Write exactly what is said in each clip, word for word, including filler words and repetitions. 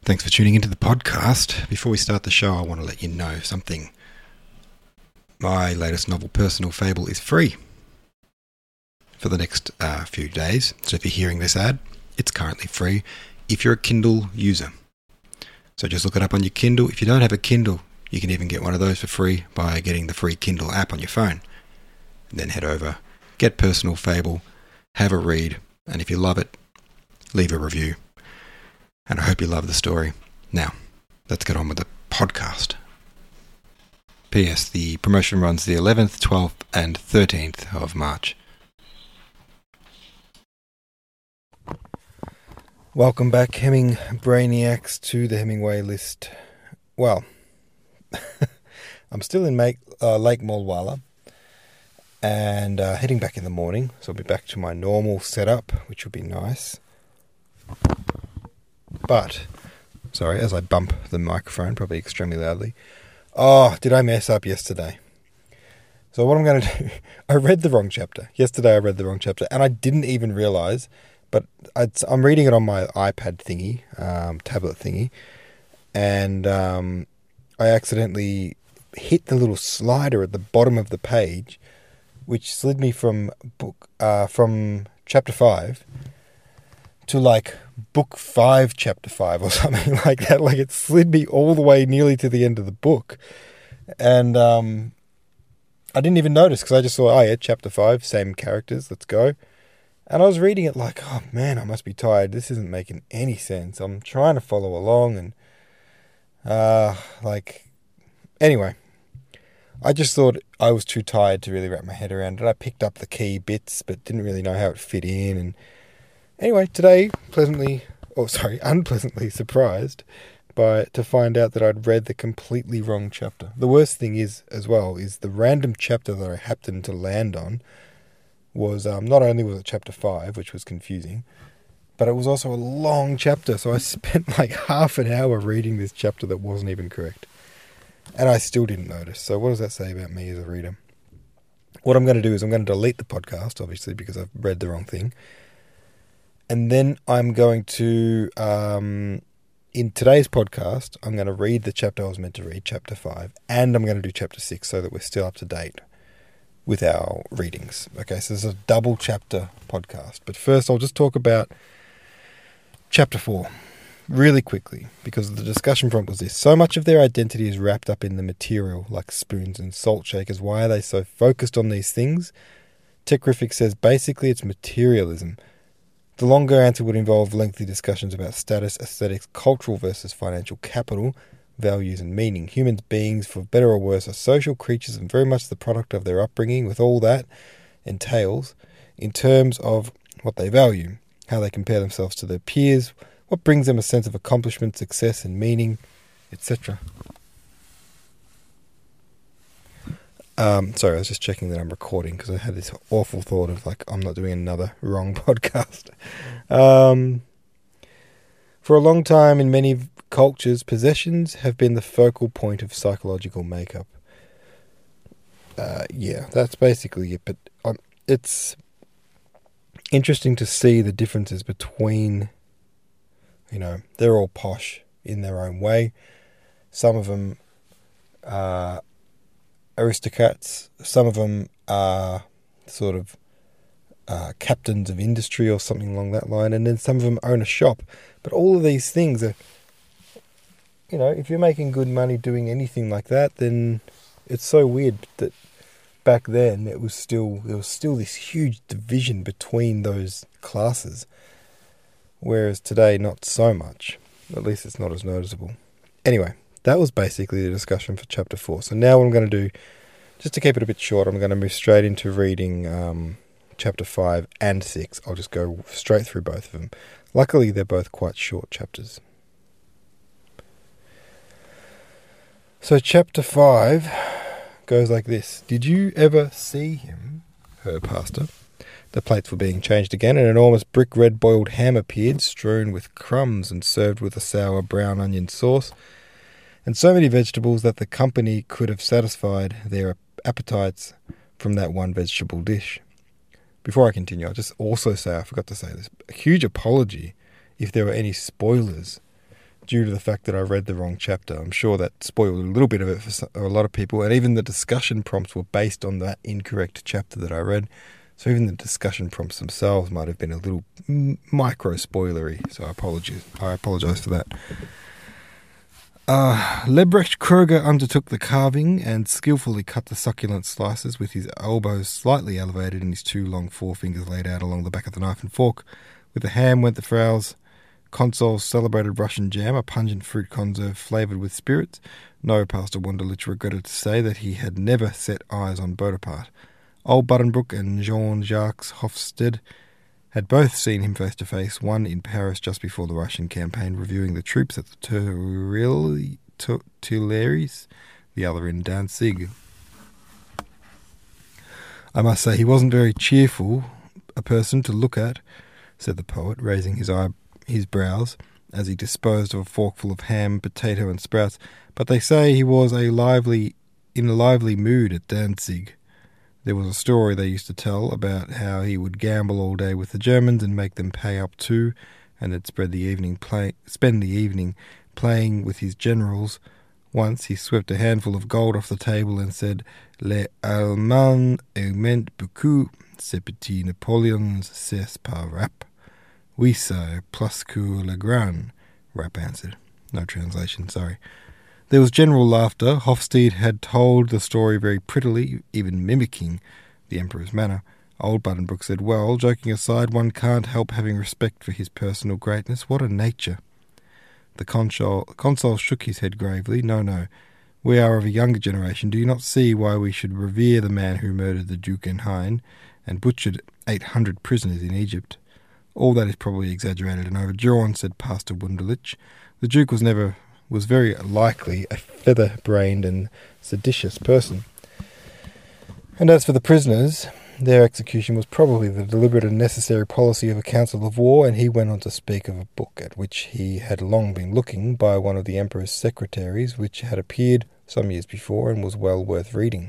Thanks for tuning into the podcast. Before we start the show, I want to let you know something. My latest novel, Personal Fable, is free for the next uh, few days. So if you're hearing this ad, it's currently free if you're a Kindle user. So just look it up on your Kindle. If you don't have a Kindle, you can even get one of those for free by getting the free Kindle app on your phone. And then head over, get Personal Fable, have a read, and if you love it, leave a review. And I hope you love the story. Now, let's get on with the podcast. P S. The promotion runs the eleventh, twelfth and thirteenth of March. Welcome back, Hemming Brainiacs, to the Hemingway list. Well, I'm still in Make, uh, Lake Mulwala and uh, heading back in the morning. So I'll be back to my normal setup, which will be nice. But, sorry, as I bump the microphone, probably extremely loudly. Oh, did I mess up yesterday? So what I'm going to do, I read the wrong chapter. Yesterday I read the wrong chapter, and I didn't even realise, but I'd, I'm reading it on my iPad thingy, um, tablet thingy, and um, I accidentally hit the little slider at the bottom of the page, which slid me from book uh, from chapter five to like book five, chapter five, or something like that. Like it slid me all the way nearly to the end of the book. And um, I didn't even notice because I just saw, oh yeah, chapter five, same characters, let's go. And I was reading it like, oh man, I must be tired. This isn't making any sense. I'm trying to follow along and, uh, like, anyway. I just thought I was too tired to really wrap my head around it. I picked up the key bits, but didn't really know how it fit in, and anyway, today, pleasantly, oh sorry, unpleasantly surprised by to find out that I'd read the completely wrong chapter. The worst thing is, as well, is the random chapter that I happened to land on was, um, not only was it chapter five, which was confusing, but it was also a long chapter, so I spent like half an hour reading this chapter that wasn't even correct. And I still didn't notice. So what does that say about me as a reader? What I'm going to do is I'm going to delete the podcast, obviously, because I've read the wrong thing. And then I'm going to, um, in today's podcast, I'm going to read the chapter I was meant to read, chapter five, and I'm going to do chapter six so that we're still up to date with our readings. Okay, so this is a double chapter podcast. But first, I'll just talk about chapter four really quickly, because the discussion prompt was this. So much of their identity is wrapped up in the material, like spoons and salt shakers. Why are they so focused on these things? Techrific says basically it's materialism. The longer answer would involve lengthy discussions about status, aesthetics, cultural versus financial capital, values and meaning. Human beings, for better or worse, are social creatures and very much the product of their upbringing, with all that entails in terms of what they value, how they compare themselves to their peers, what brings them a sense of accomplishment, success and meaning, et cetera. Um, sorry, I was just checking that I'm recording because I had this awful thought of like, I'm not doing another wrong podcast. Um, for a long time in many cultures, possessions have been the focal point of psychological makeup. Uh, yeah, that's basically it. But um, it's interesting to see the differences between, you know, they're all posh in their own way. Some of them are aristocrats, some of them are sort of uh, captains of industry or something along that line, and then some of them own a shop. But all of these things are, you know, if you're making good money doing anything like that, then it's so weird that back then it was still there was still this huge division between those classes, whereas today not so much. At least it's not as noticeable. Anyway, that was basically the discussion for chapter four. So now what I'm going to do, just to keep it a bit short, I'm going to move straight into reading um, chapter five and six. I'll just go straight through both of them. Luckily, they're both quite short chapters. So chapter five goes like this. Did you ever see him, her pastor? The plates were being changed again. An enormous brick red boiled ham appeared, strewn with crumbs and served with a sour brown onion sauce, and so many vegetables that the company could have satisfied their appetites from that one vegetable dish. Before I continue, I'll just also say, I forgot to say this, a huge apology if there were any spoilers due to the fact that I read the wrong chapter. I'm sure that spoiled a little bit of it for some, a lot of people, and even the discussion prompts were based on that incorrect chapter that I read. So even the discussion prompts themselves might have been a little micro spoilery. So I apologize. I apologize for that. Uh, Lebrecht Kroger undertook the carving and skillfully cut the succulent slices with his elbows slightly elevated and his two long forefingers laid out along the back of the knife and fork. With the ham went the Frau's Consol's celebrated Russian jam, a pungent fruit conserve flavoured with spirits. No, Pastor Wunderlich regretted to say that he had never set eyes on Bonaparte. Old Buddenbrook and Jean-Jacques Hofstede had both seen him face to face, one in Paris just before the Russian campaign, reviewing the troops at the Tuileries, the other in Danzig. I must say he wasn't very cheerful a person to look at, said the poet, raising his eye, his brows, as he disposed of a forkful of ham, potato and sprouts, but they say he was a lively, in a lively mood at Danzig. There was a story they used to tell about how he would gamble all day with the Germans and make them pay up too, and then spread the evening play, spend the evening playing with his generals. Once he swept a handful of gold off the table and said, "Les Allemands aiment beaucoup ces petits Napoléons, c'est pas rap." "Oui, sir, plus que le grand," Rapp answered. No translation, sorry. There was general laughter. Hofstede had told the story very prettily, even mimicking the Emperor's manner. Old Buddenbrook said, "Well, joking aside, one can't help having respect for his personal greatness. What a nature!" The consul, consul shook his head gravely. "No, no. We are of a younger generation. Do you not see why we should revere the man who murdered the Duke Enghien and butchered eight hundred prisoners in Egypt? All that is probably exaggerated and overdrawn," said Pastor Wunderlich. "The Duke was never was very likely a feather-brained and seditious person. And as for the prisoners, their execution was probably the deliberate and necessary policy of a council of war," and he went on to speak of a book at which he had long been looking by one of the Emperor's secretaries, which had appeared some years before and was well worth reading.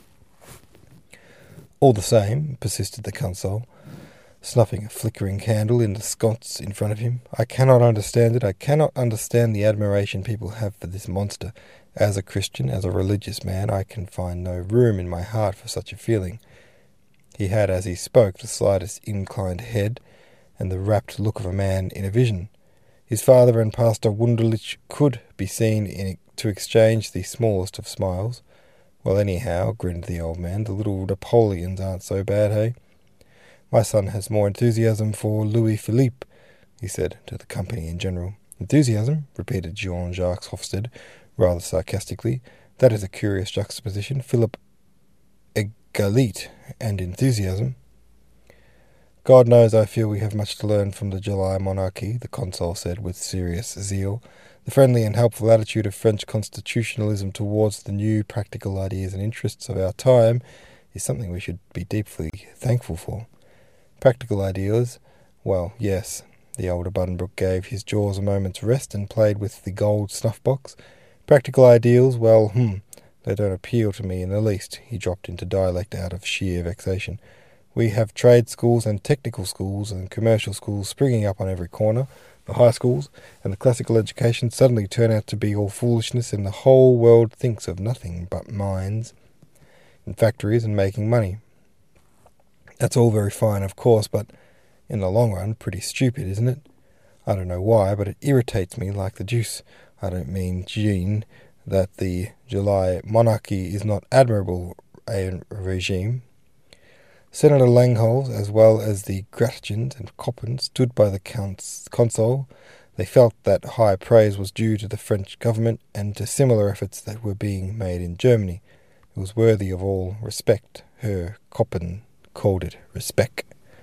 "All the same," persisted the consul, snuffing a flickering candle in the sconce in front of him, "I cannot understand it. I cannot understand the admiration people have for this monster. As a Christian, as a religious man, I can find no room in my heart for such a feeling." He had, as he spoke, the slightest inclined head and the rapt look of a man in a vision. His father and Pastor Wunderlich could be seen in, to exchange the smallest of smiles. "Well, anyhow," grinned the old man, "the little Napoleons aren't so bad, hey? My son has more enthusiasm for Louis Philippe," he said to the company in general. "Enthusiasm?" repeated Jean-Jacques Hofstede, rather sarcastically. "That is a curious juxtaposition. Philip Egalite and enthusiasm." "God knows I feel we have much to learn from the July monarchy," the consul said with serious zeal. "The friendly and helpful attitude of French constitutionalism towards the new practical ideas and interests of our time is something we should be deeply thankful for." Practical ideas? Well, yes. The older Buddenbrook gave his jaws a moment's rest and played with the gold snuff-box. Practical ideals? Well, hmm, they don't appeal to me in the least. He dropped into dialect out of sheer vexation. "We have trade schools and technical schools and commercial schools springing up on every corner. The high schools and the classical education suddenly turn out to be all foolishness, and the whole world thinks of nothing but mines and factories and making money. That's all very fine, of course, but in the long run, pretty stupid, isn't it? I don't know why, but it irritates me like the deuce. I don't mean, Jean, that the July monarchy is not admirable a regime." Senator Langholz, as well as the Gratians and Coppens, stood by the consul. They felt that high praise was due to the French government and to similar efforts that were being made in Germany. It was worthy of all respect. Herr Koppen called it respect.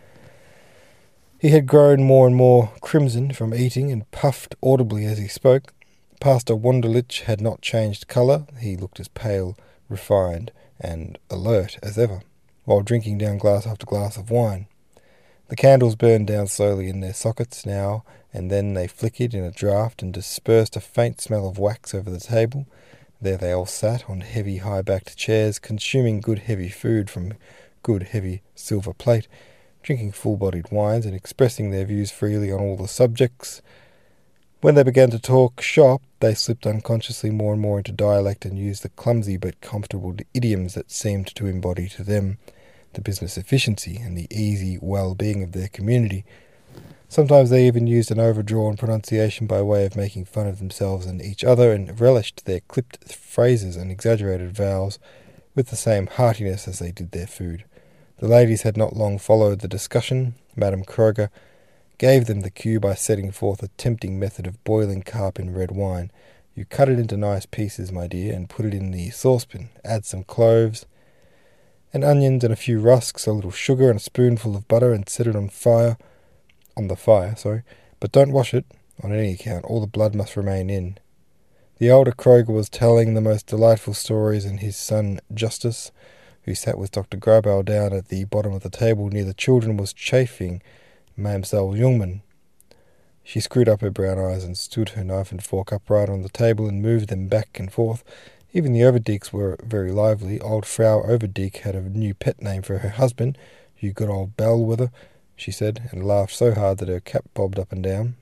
He had grown more and more crimson from eating and puffed audibly as he spoke. Pastor Wunderlich had not changed colour. He looked as pale, refined, and alert as ever, while drinking down glass after glass of wine. The candles burned down slowly in their sockets now, and then they flickered in a draught and dispersed a faint smell of wax over the table. There they all sat on heavy high-backed chairs, consuming good heavy food from good heavy silver plate, drinking full-bodied wines and expressing their views freely on all the subjects. When they began to talk shop, they slipped unconsciously more and more into dialect and used the clumsy but comfortable idioms that seemed to embody to them the business efficiency and the easy well-being of their community. Sometimes they even used an overdrawn pronunciation by way of making fun of themselves and each other, and relished their clipped phrases and exaggerated vowels with the same heartiness as they did their food. The ladies had not long followed the discussion. Madame Kroger gave them the cue by setting forth a tempting method of boiling carp in red wine. You cut it into nice pieces, my dear, and put it in the saucepan. Add some cloves and onions and a few rusks, a little sugar and a spoonful of butter, and set it on fire, on the fire, sorry, but don't wash it on any account. All the blood must remain in. The elder Kroger was telling the most delightful stories, and his son Justus, who sat with Doctor Grabau down at the bottom of the table near the children, was chaffing Mamselle Jungmann. She screwed up her brown eyes and stood her knife and fork upright on the table and moved them back and forth. Even the Overdieks were very lively. Old Frau Overdiek had a new pet name for her husband, "You good old bellwether," she said, and laughed so hard that her cap bobbed up and down.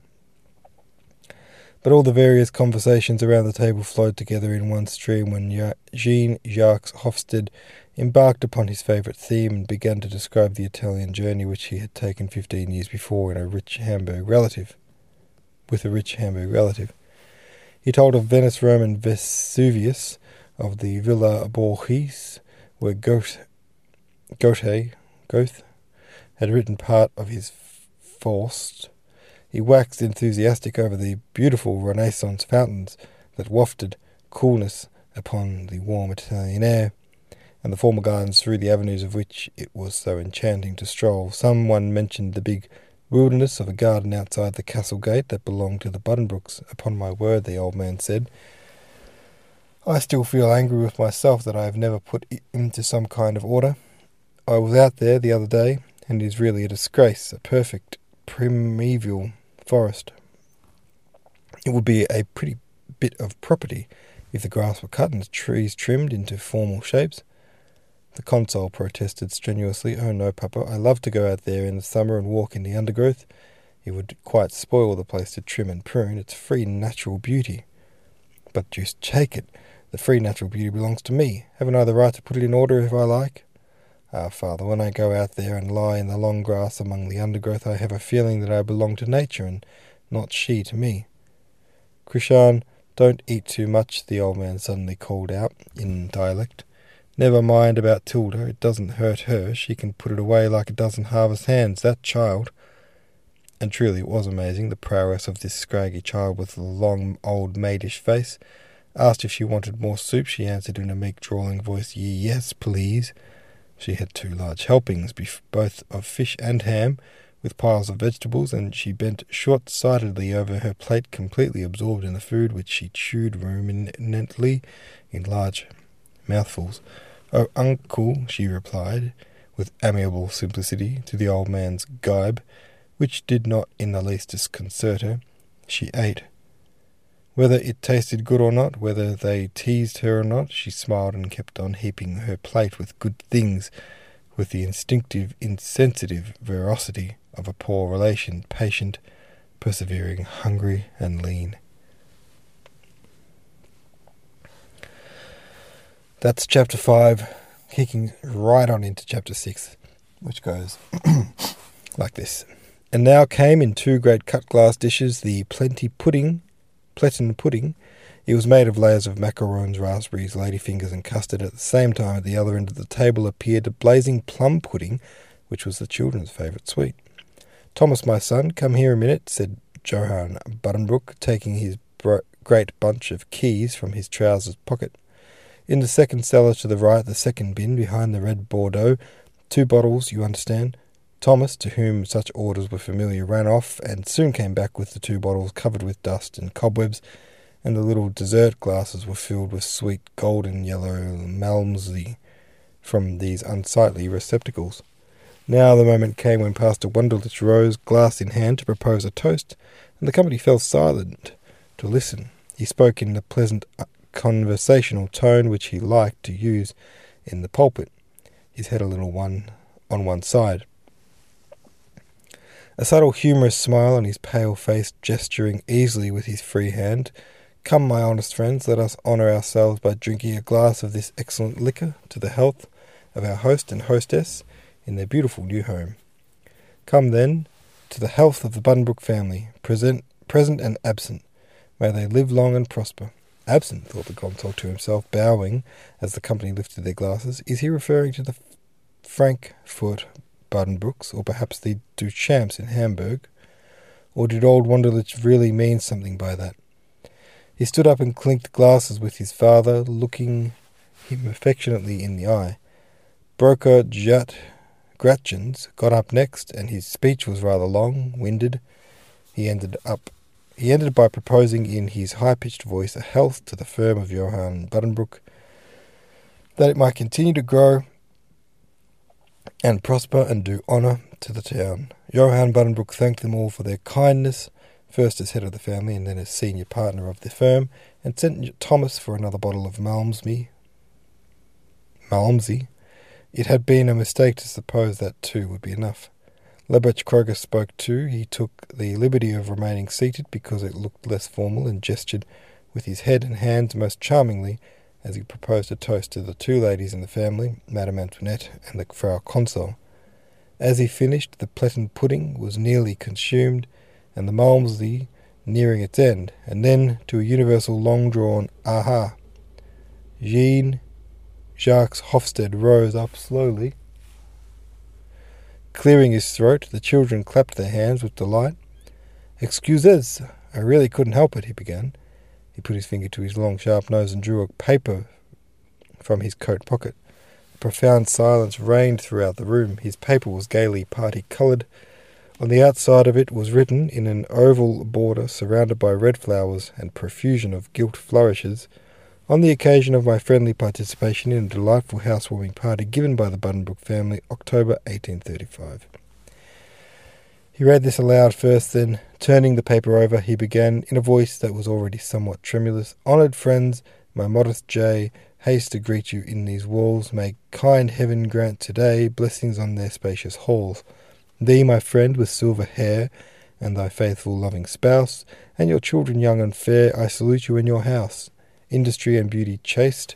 But all the various conversations around the table flowed together in one stream when Jean-Jacques Hofstede embarked upon his favourite theme and began to describe the Italian journey which he had taken fifteen years before in a rich Hamburg relative. With a rich Hamburg relative. He told of Venice, Rome, and Vesuvius, of the Villa Borghese, where Goethe, Goethe, Goethe had written part of his Faust. He waxed enthusiastic over the beautiful Renaissance fountains that wafted coolness upon the warm Italian air, and the formal gardens through the avenues of which it was so enchanting to stroll. Someone mentioned the big wilderness of a garden outside the castle gate that belonged to the Buddenbrooks. Upon my word, the old man said, I still feel angry with myself that I have never put it into some kind of order. I was out there the other day, and it is really a disgrace, a perfect primeval forest. It would be a pretty bit of property if the grass were cut and the trees trimmed into formal shapes. The consul protested strenuously. Oh no, Papa, I love to go out there in the summer and walk in the undergrowth. It would quite spoil the place to trim and prune. It's free natural beauty. But just take it. The free natural beauty belongs to me. Haven't I the right to put it in order if I like? Ah, Father, when I go out there and lie in the long grass among the undergrowth, I have a feeling that I belong to nature and not she to me. Krishan, don't eat too much, the old man suddenly called out in dialect. Never mind about Tilda, it doesn't hurt her. She can put it away like a dozen harvest hands, that child. And truly it was amazing, the prowess of this scraggy child with the long old maidish face. Asked if she wanted more soup, she answered in a meek drawling voice, Yes, please. She had two large helpings, both of fish and ham, with piles of vegetables, and she bent short-sightedly over her plate, completely absorbed in the food, which she chewed ruminantly in large mouthfuls. Oh, uncle, she replied, with amiable simplicity, to the old man's gibe, which did not in the least disconcert her. She ate. Whether it tasted good or not, whether they teased her or not, she smiled and kept on heaping her plate with good things, with the instinctive, insensitive ferocity of a poor relation, patient, persevering, hungry, and lean. That's chapter five, kicking right on into chapter six, which goes like this. And now came in two great cut-glass dishes the plenty pudding, Pletten pudding. It was made of layers of macarons, raspberries, ladyfingers, and custard. At the same time, at the other end of the table appeared a blazing plum pudding, which was the children's favourite sweet. Thomas, my son, come here a minute, said Johann Buddenbrook, taking his bro- great bunch of keys from his trousers pocket. In the second cellar to the right, the second bin, behind the red Bordeaux, two bottles, you understand. Thomas, to whom such orders were familiar, ran off and soon came back with the two bottles covered with dust and cobwebs, and the little dessert glasses were filled with sweet golden yellow malmsey from these unsightly receptacles. Now the moment came when Pastor Wunderlich rose, glass in hand, to propose a toast, and the company fell silent to listen. He spoke in the pleasant conversational tone which he liked to use in the pulpit, his head a little one on one side. a subtle humorous smile on his pale face, gesturing easily with his free hand. "Come, my honest friends, let us honour ourselves by drinking a glass of this excellent liquor to the health of our host and hostess in their beautiful new home. Come, then, to the health of the Buddenbrook family, present, present and absent. May they live long and prosper." "Absent," thought the consul to himself, bowing as the company lifted their glasses. "Is he referring to the Frankfurt Buddenbrooks, or perhaps the Duchamps in Hamburg? Or did old Wunderlich really mean something by that?" He stood up and clinked glasses with his father, looking him affectionately in the eye. Broker Jut Gratchens got up next, and his speech was rather long-winded. He ended up He ended by proposing in his high-pitched voice a health to the firm of Johann Buddenbrook, that it might continue to grow and prosper and do honour to the town. Johann Buddenbrook thanked them all for their kindness, first as head of the family and then as senior partner of the firm, and sent Thomas for another bottle of Malmsey. Malmsey. It had been a mistake to suppose that two would be enough. Lebrecht Kroger spoke too. He took the liberty of remaining seated because it looked less formal, and gestured with his head and hands most charmingly as he proposed a toast to the two ladies in the family, Madame Antoinette and the Frau Consul. As he finished, the Pletten pudding was nearly consumed, and the Malmsey nearing its end, and then, to a universal long-drawn aha, Jean Jacques Hofstede rose up slowly. Clearing his throat, the children clapped their hands with delight. "Excuses, I really couldn't help it," he began. He put his finger to his long, sharp nose and drew a paper from his coat pocket. A profound silence reigned throughout the room. His paper was gaily party-coloured. On the outside of it was written, in an oval border surrounded by red flowers and profusion of gilt flourishes, "On the occasion of my friendly participation in a delightful housewarming party given by the Buddenbrook family, October eighteen thirty-five. He read this aloud first, then, turning the paper over, he began, in a voice that was already somewhat tremulous, "Honoured friends, my modest J haste to greet you in these walls. May kind heaven grant today blessings on their spacious halls. Thee, my friend, with silver hair, and thy faithful loving spouse, and your children young and fair, I salute you in your house. Industry and beauty chaste,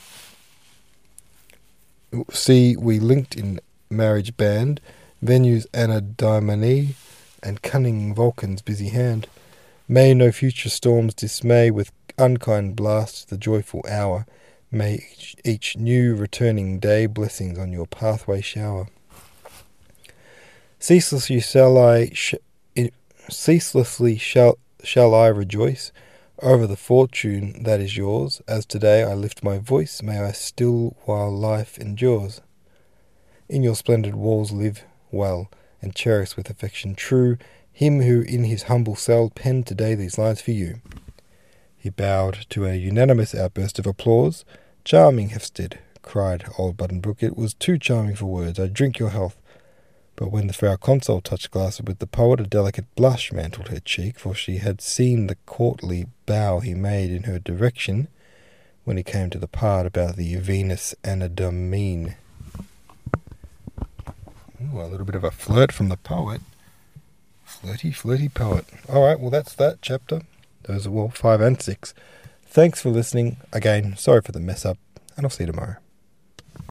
see we linked in marriage band, Venue's Anadyomene, and cunning Vulcan's busy hand. May no future storms dismay with unkind blasts the joyful hour. May each, each new returning day blessings on your pathway shower. Ceaselessly shall I, sh- ceaselessly shall shall I rejoice over the fortune that is yours, as today I lift my voice, may I still while life endures. In your splendid walls live well, and cherish with affection true him who in his humble cell penned today these lines for you." He bowed to a unanimous outburst of applause. "Charming, Hofstede," cried old Buddenbrook. "It was too charming for words. I drink your health." But when the Frau Consul touched glasses with the poet, a delicate blush mantled her cheek, for she had seen the courtly bow he made in her direction when he came to the part about the Venus Anadyomene. Ooh, a little bit of a flirt from the poet. Flirty, flirty poet. All right, well, that's that chapter. Those are, well, five and six. Thanks for listening. Again, sorry for the mess up, and I'll see you tomorrow.